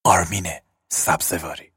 آرمین سبزواری.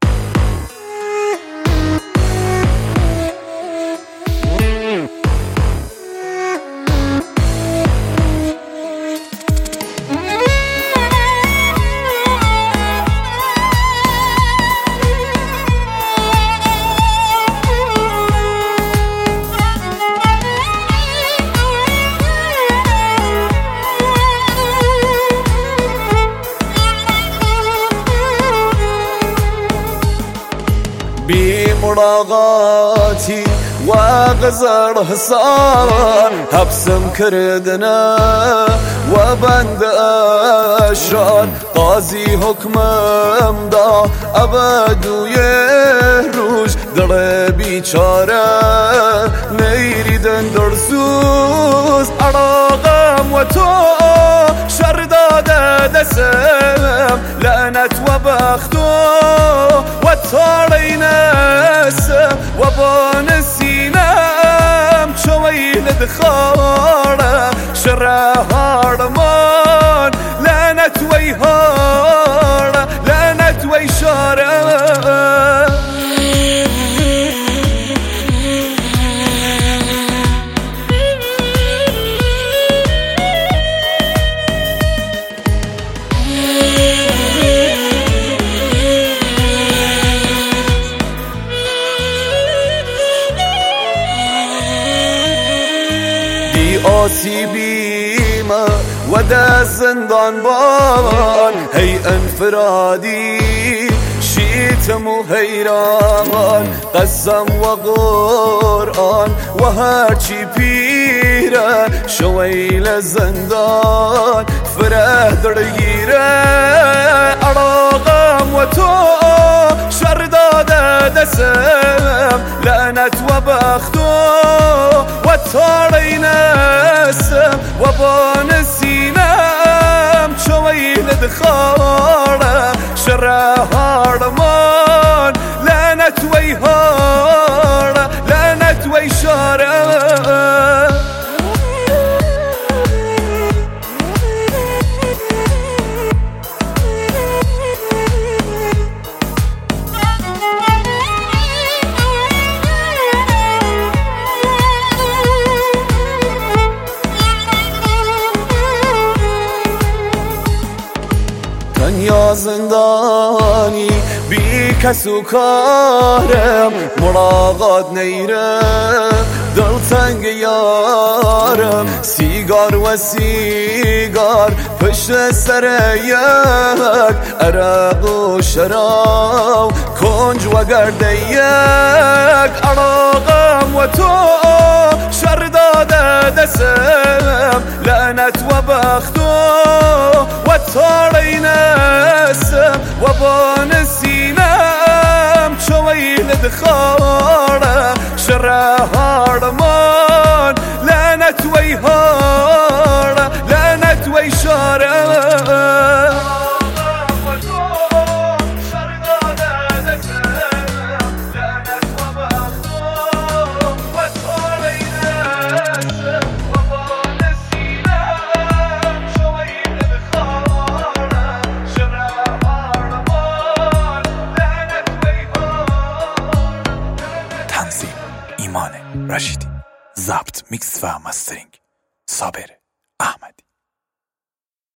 بمراغاتي وغزر حصار حبسم كردنا وبند أشرار قاضي حكمم دا أبد ويهروج دربي چاره نيريدن درسوز أراغم وتو شر داده دسم لعنت وبختو وتاري نسم وبان سينم شويل دخاره شره هارمان لعنت ويهاره لعنت ويشاره آسیبیمه و در زندان بان هی انفرادی شیتم و حیران قسم و قرآن و هرچی پیره شویل زندان فره درگیره عراقم و تو شر داده دسم لعنت و بختو و تاری نسم و بان سینم شویل دخاره شره هارمان لعنت ویهاره لعنت ویشاره یا زندانی بی کس و کارم مراقات نیره دل تنگ یارم سیگار و سیگار پشت سر یک عرق و شراب کنج و گرده یک عراقم و تو شر داده دسم لعنت و بختو و تاری نسم و بان سینم شویل دخاره شره هارمان لعنت ویهاره لعنت ویشاره ایمان رشیدی، ضبط، میکس و مسترینگ صابر احمدی.